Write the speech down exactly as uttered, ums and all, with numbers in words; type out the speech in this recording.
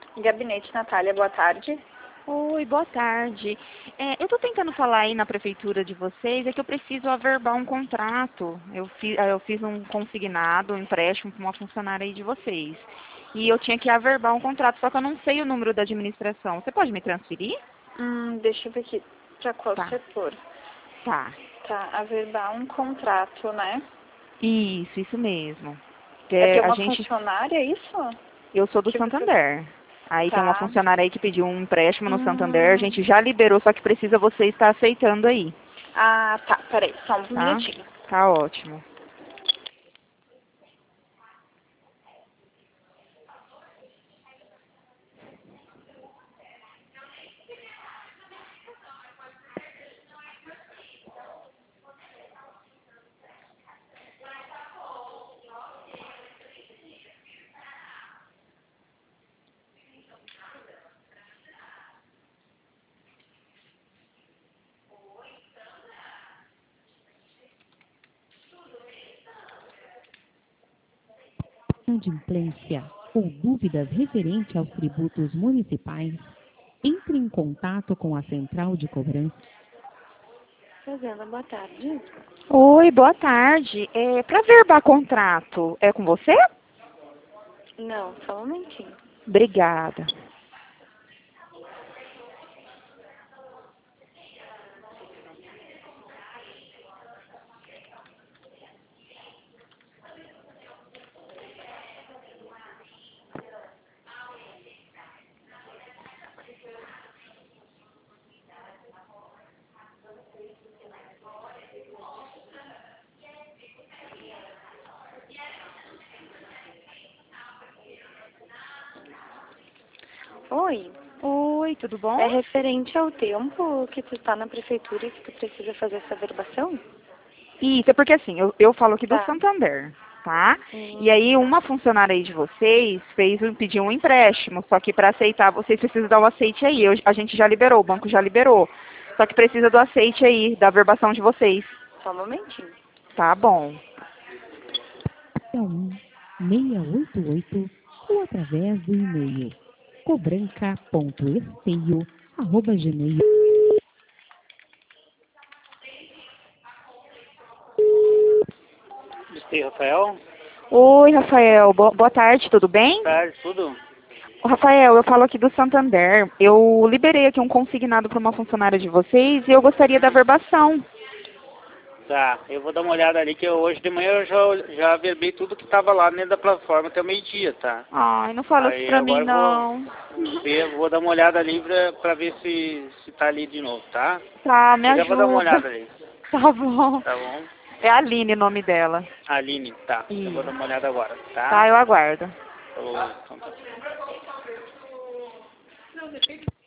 Gabinete Natália, boa tarde. Oi, boa tarde. É, eu estou tentando falar aí na prefeitura de vocês, é que eu preciso averbar um contrato. Eu fiz, eu fiz um consignado, um empréstimo para uma funcionária aí de vocês. E eu tinha que averbar um contrato, só que eu não sei o número da administração. Você pode me transferir? Hum, deixa eu ver aqui. Para qual Tá. setor? Tá. Tá, averbar um contrato, né? Isso, isso mesmo. Que É é, para a uma gente, funcionária, é isso? eu sou do Que você... Santander. Aí tem uma Tá. funcionária aí que pediu um empréstimo no Santander, a Hum... gente já liberou, só que precisa você estar aceitando aí, Ah, tá. Peraí, só um tá? minutinho. Tá ótimo. Inadimplência ou dúvidas referente aos tributos municipais, entre em contato com a Central de Cobrança. Fazenda, boa tarde. Oi, boa tarde. É, para verbar contrato, é com você? Não, só um momentinho. Obrigada. Oi. Oi, tudo bom? É referente ao tempo que tu está na prefeitura e que tu precisa fazer essa averbação? Isso, é porque assim, eu, eu falo aqui do Tá. Santander, tá? Hum, E aí tá. uma funcionária aí de vocês fez um, pediu um empréstimo, só que para aceitar vocês precisam dar o aceite aí. Eu- a gente já liberou, o banco já liberou. Só que precisa do aceite aí, da averbação de vocês. Só um momentinho. Tá bom. um seis oito oito ou através do e-mail cobranca ponto esteio arroba gmail. Sim, Rafael. Oi, Rafael. Bo- boa tarde, tudo bem? Boa tarde, tudo? Ô, Rafael, eu falo aqui do Santander. Eu liberei aqui um consignado para uma funcionária de vocês e eu gostaria da averbação. Tá, eu vou dar uma olhada ali, que eu, hoje de manhã eu já, já verbei tudo que estava lá dentro da plataforma até o meio-dia, tá? Ai, não fala isso Aí pra mim, agora eu não. vou ver, vou dar uma olhada ali pra, pra ver se, se tá ali de novo, tá? Tá, me Eu já vou dar uma olhada ajuda. ali, Tá bom. tá bom? É a Aline o nome dela. Aline, tá, eu vou Isso. dar uma olhada agora, Tá, tá? eu aguardo. Falou, então tá.